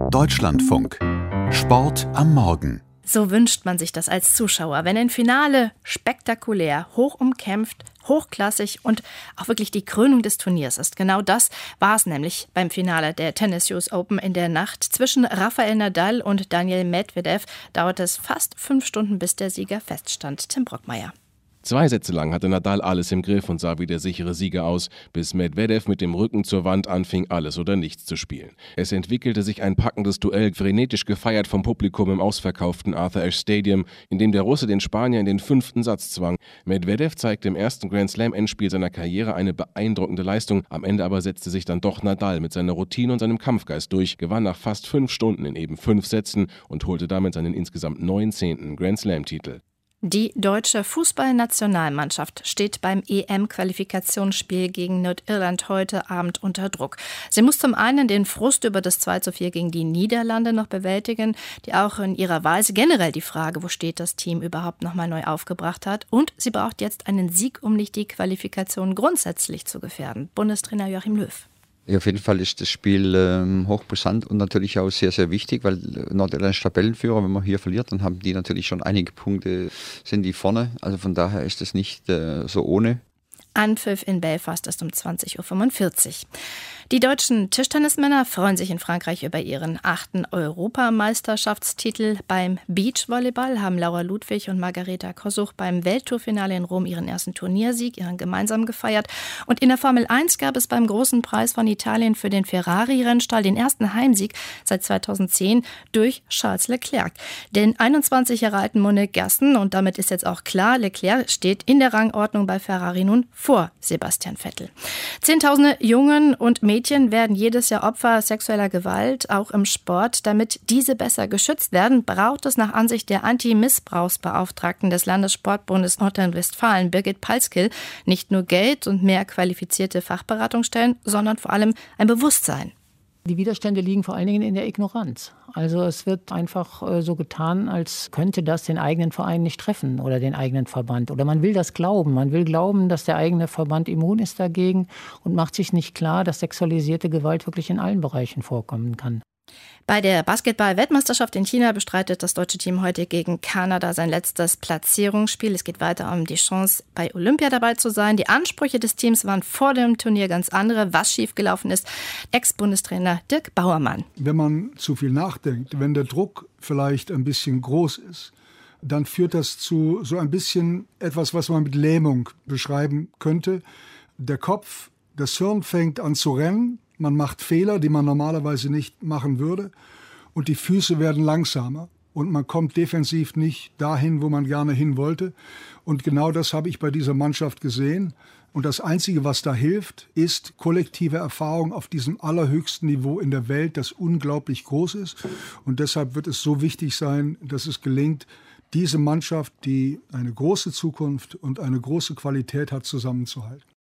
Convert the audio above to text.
Deutschlandfunk. Sport am Morgen. So wünscht man sich das als Zuschauer, wenn ein Finale spektakulär, hoch umkämpft, hochklassig und auch wirklich die Krönung des Turniers ist. Genau das war es nämlich beim Finale der Tennis US Open in der Nacht. Zwischen Rafael Nadal und Daniil Medvedev dauerte es fast 5 Stunden, bis der Sieger feststand. Tim Brockmeier. 2 Sätze lang hatte Nadal alles im Griff und sah wie der sichere Sieger aus, bis Medvedev mit dem Rücken zur Wand anfing, alles oder nichts zu spielen. Es entwickelte sich ein packendes Duell, frenetisch gefeiert vom Publikum im ausverkauften Arthur Ashe Stadium, in dem der Russe den Spanier in den 5. Satz zwang. Medvedev zeigte im ersten Grand-Slam-Endspiel seiner Karriere eine beeindruckende Leistung, am Ende aber setzte sich dann doch Nadal mit seiner Routine und seinem Kampfgeist durch, gewann nach fast 5 Stunden in eben 5 Sätzen und holte damit seinen insgesamt 19. Grand-Slam-Titel. Die deutsche Fußballnationalmannschaft steht beim EM-Qualifikationsspiel gegen Nordirland heute Abend unter Druck. Sie muss zum einen den Frust über das 2:4 gegen die Niederlande noch bewältigen, die auch in ihrer Weise generell die Frage, wo steht das Team, überhaupt nochmal neu aufgebracht hat. Und sie braucht jetzt einen Sieg, um nicht die Qualifikation grundsätzlich zu gefährden. Bundestrainer Joachim Löw. Ja, auf jeden Fall ist das Spiel hochbrisant und natürlich auch sehr, sehr wichtig, weil Nordirland ist Tabellenführer. Wenn man hier verliert, dann haben die natürlich schon einige Punkte, sind die vorne. Also von daher ist es nicht so ohne. Anpfiff in Belfast ist um 20:45 Uhr. Die deutschen Tischtennismänner freuen sich in Frankreich über ihren 8. Europameisterschaftstitel. Beim Beachvolleyball haben Laura Ludwig und Margareta Kosuch beim Welttourfinale in Rom ihren ersten Turniersieg, ihren gemeinsam gefeiert. Und in der Formel 1 gab es beim großen Preis von Italien für den Ferrari-Rennstall den ersten Heimsieg seit 2010 durch Charles Leclerc. Den 21 Jahre alten Monegassen, und damit ist jetzt auch klar, Leclerc steht in der Rangordnung bei Ferrari nun vor Sebastian Vettel. Zehntausende Jungen und Mädchen werden jedes Jahr Opfer sexueller Gewalt, auch im Sport. Damit diese besser geschützt werden, braucht es nach Ansicht der Anti-Missbrauchsbeauftragten des Landessportbundes Nordrhein-Westfalen, Birgit Palskill, nicht nur Geld und mehr qualifizierte Fachberatungsstellen, sondern vor allem ein Bewusstsein. Die Widerstände liegen vor allen Dingen in der Ignoranz. Also es wird einfach so getan, als könnte das den eigenen Verein nicht treffen oder den eigenen Verband. Oder man will das glauben. Man will glauben, dass der eigene Verband immun ist dagegen und macht sich nicht klar, dass sexualisierte Gewalt wirklich in allen Bereichen vorkommen kann. Bei der Basketball-Weltmeisterschaft in China bestreitet das deutsche Team heute gegen Kanada sein letztes Platzierungsspiel. Es geht weiter um die Chance, bei Olympia dabei zu sein. Die Ansprüche des Teams waren vor dem Turnier ganz andere. Was schiefgelaufen ist, Ex-Bundestrainer Dirk Bauermann. Wenn man zu viel nachdenkt, wenn der Druck vielleicht ein bisschen groß ist, dann führt das zu so ein bisschen etwas, was man mit Lähmung beschreiben könnte. Der Kopf, das Hirn fängt an zu rennen. Man macht Fehler, die man normalerweise nicht machen würde. Und die Füße werden langsamer. Und man kommt defensiv nicht dahin, wo man gerne hin wollte. Und genau das habe ich bei dieser Mannschaft gesehen. Und das Einzige, was da hilft, ist kollektive Erfahrung auf diesem allerhöchsten Niveau in der Welt, das unglaublich groß ist. Und deshalb wird es so wichtig sein, dass es gelingt, diese Mannschaft, die eine große Zukunft und eine große Qualität hat, zusammenzuhalten.